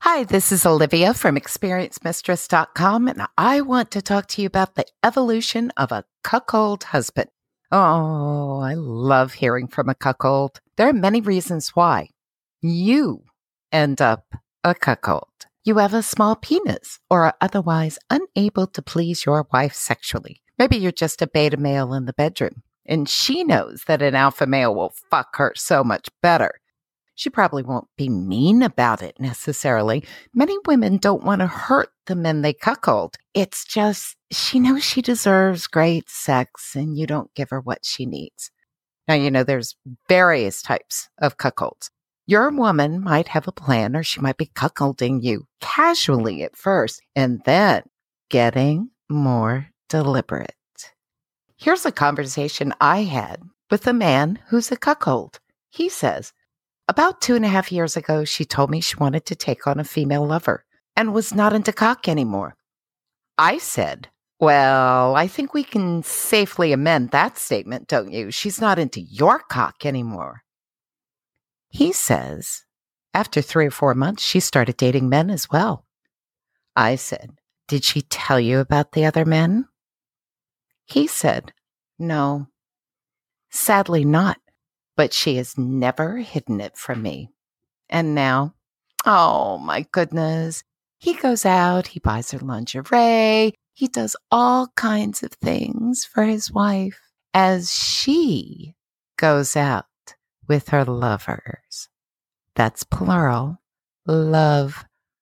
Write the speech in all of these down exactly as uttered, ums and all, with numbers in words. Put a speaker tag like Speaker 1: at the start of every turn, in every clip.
Speaker 1: Hi, this is Olivia from experience mistress dot com, and I want to talk to you about the evolution of a cuckold husband. Oh, I love hearing from a cuckold. There are many reasons why you end up a cuckold. You have a small penis or are otherwise unable to please your wife sexually. Maybe you're just a beta male in the bedroom, and she knows that an alpha male will fuck her so much better. She probably won't be mean about it necessarily. Many women don't want to hurt the men they cuckold. It's just she knows she deserves great sex and you don't give her what she needs. Now, you know, there's various types of cuckolds. Your woman might have a plan, or she might be cuckolding you casually at first and then getting more deliberate. Here's a conversation I had with a man who's a cuckold. He says, about two and a half years ago, she told me she wanted to take on a female lover and was not into cock anymore. I said, well, I think we can safely amend that statement, don't you? She's not into your cock anymore. He says, after three or four months, she started dating men as well. I said, did she tell you about the other men? He said, no, sadly not. But she has never hidden it from me. And now, oh my goodness, he goes out, he buys her lingerie, he does all kinds of things for his wife as she goes out with her lovers. That's plural, lovers.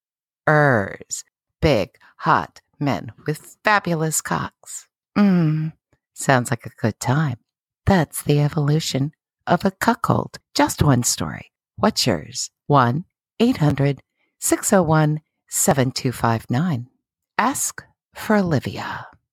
Speaker 1: Big, hot men with fabulous cocks. Mmm, sounds like a good time. That's the evolution of a cuckold. Just one story. What's yours? one eight hundred six oh one seven two five nine. Ask for Olivia.